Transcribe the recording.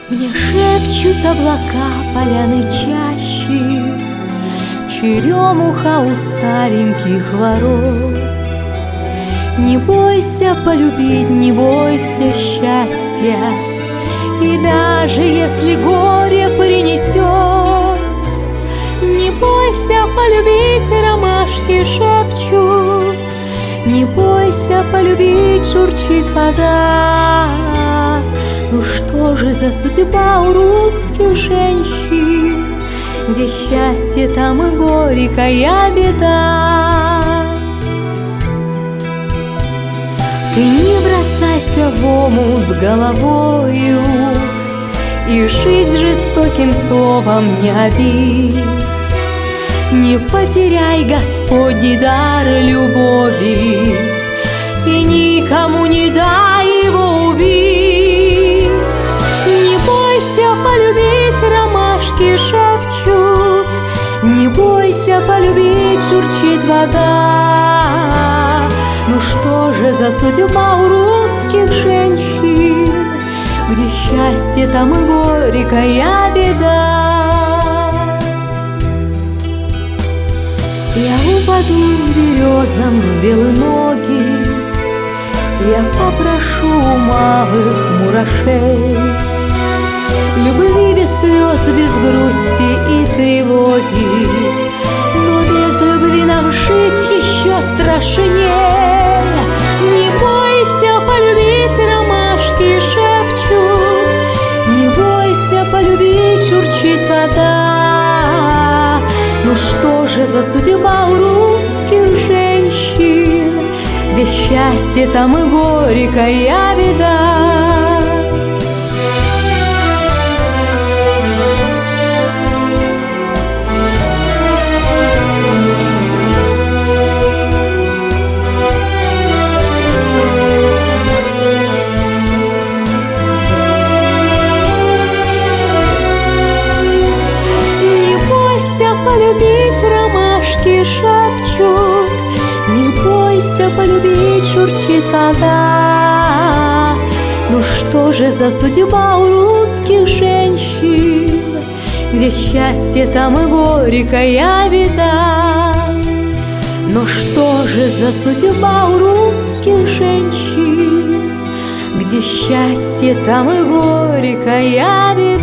Мне шепчут облака поляны чащи, черемуха у стареньких ворот. Не бойся полюбить, не бойся счастья, и даже если горе принесет, не бойся полюбить, ромашки шепчут, не бойся полюбить, журчит вода. Ну что же за судьба у русских женщин, где счастье, там и горькая беда. Ты не бросайся в омут головою, и жизнь жестоким словом не обидь. Не потеряй Господний дар любови, и никому не дай его убить. Не бойся полюбить, ромашки шепчут, не бойся полюбить, журчит вода. Ну что же за судьба у русских женщин, где счастье, там и горькая беда. Я упаду березам в белые ноги, я попрошу у малых мурашей любви без слез, без грусти и тревоги. Но без любви нам жить еще страшнее. Не бойся полюбить, ромашки шепчут, не бойся полюбить, журчит вода. Ну что же за судьба у русских женщин, где счастье, там и горькая беда. Полюбить, ромашки шепчут, не бойся полюбить, журчит вода. Ну что же за судьба у русских женщин, где счастье, там и горькая беда. Но что же за судьба у русских женщин, где счастье, там и горькая беда.